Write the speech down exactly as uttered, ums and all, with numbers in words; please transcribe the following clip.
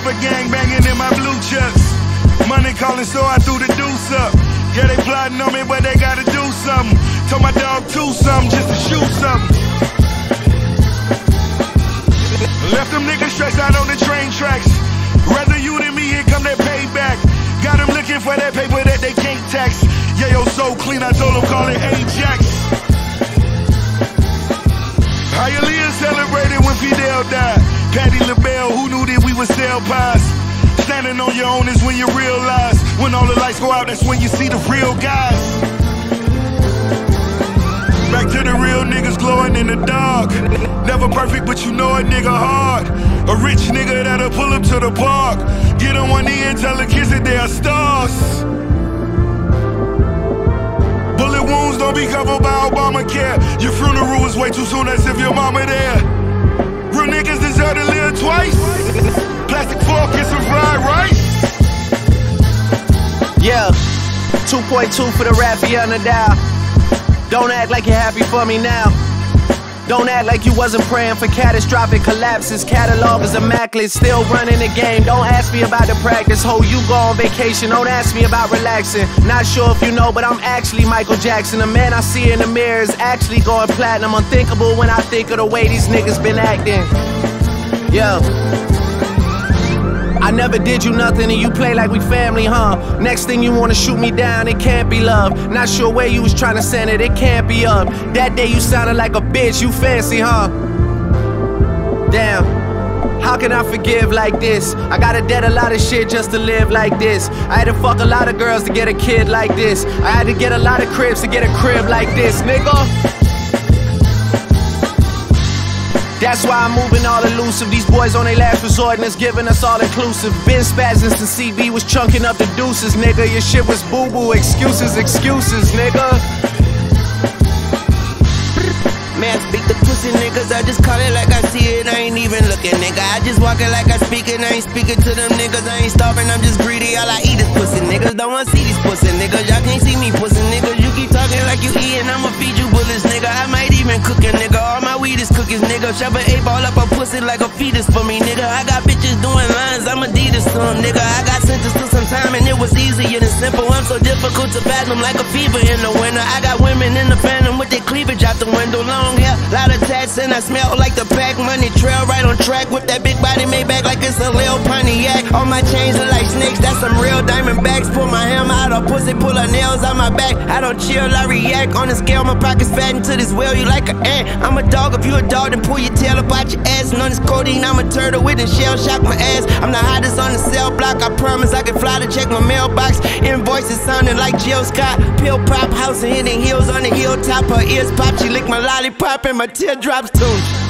Rubber gang banging in my blue chucks. Money calling, so I threw the deuce up. Yeah, they plotting on me, but they gotta do something. Told my dog to something just to shoot something. Left them niggas stretched out on the train tracks. Rather you than me, here come that payback. Got them looking for that paper that they can't tax. Yeah, yo, so clean, I told them call it Ajax. Hialeah celebrated when Fidel died. Patti LaBelle, who knew that we would sell pies? Standing on your own is when you realize. When all the lights go out, that's when you see the real guys. Back to the real niggas glowing in the dark. Never perfect, but you know a nigga hard. A rich nigga that'll pull up to the park. Get on one knee and tell the kids that they are stars. Bullet wounds don't be covered by Obamacare. Your funeral was way too soon, as if your mama there. Real niggas deserve to live twice. Plastic fork and some fried rice. Yeah, two point two for the Rafael Nadal. Don't act like you're happy for me now. Don't act like you wasn't praying for catastrophic collapses. Catalog is immaculate, still running the game. Don't ask me about the practice. Ho, you go on vacation, don't ask me about relaxing. Not sure if you know, but I'm actually Michael Jackson. The man I see in the mirror is actually going platinum. Unthinkable when I think of the way these niggas been acting. Yeah, I never did you nothing and you play like we family, huh? Next thing you wanna shoot me down, it can't be love. Not sure where you was trying to send it, it can't be up. That day you sounded like a bitch, you fancy, huh? Damn, how can I forgive like this? I gotta debt a lot of shit just to live like this. I had to fuck a lot of girls to get a kid like this. I had to get a lot of cribs to get a crib like this, nigga. That's why I'm moving all elusive. These boys on their last resort and it's giving us all inclusive. Been spazzing since C B was chunking up the deuces, nigga. Your shit was boo-boo, excuses, excuses, nigga. Man, speak the pussy niggas, I just call it like I see it, I ain't even looking, nigga. I just walk it like I speak it, I ain't speaking to them niggas. I ain't starving, I'm just greedy, all I eat is pussy niggas. Don't wanna see these pussy niggas, y'all can't see me pussy niggas. You keep talking like you eating, I'ma feed you bullets, nigga. I might even cook a nigga, all my weed is cookies, nigga. Shove an eight ball up a pussy like a fetus for me, nigga. I got bitches doing lines, I'm Adidas to them, nigga. I got sentenced to some time and it was easier than simple. I'm so difficult to fathom like a fever in the winter. I got women in the phantom with their cleavage out the window. Long hair, lot of tats, and I smell like the pack. Money trail right on track with that big body made back like it's a Lil Pontiac. All my chains are like snakes, that's some real diamond backs. Pull my hammer out of pussy, pull her nails out my back. I don't chill, I react. On the scale, my pockets fat into this well, you like an ant. I'm a dog, if you a dog, then pull your tail up out your ass. And on this codeine, I'm a turtle with a shell shock my ass. I'm the hottest on the cell block, I promise I can fly to check my mailbox. Invoices sounding like Jill Scott. Pill pop, house and hitting heels on the hilltop. Her ears pop, she lick my lollipop and my teardrops too.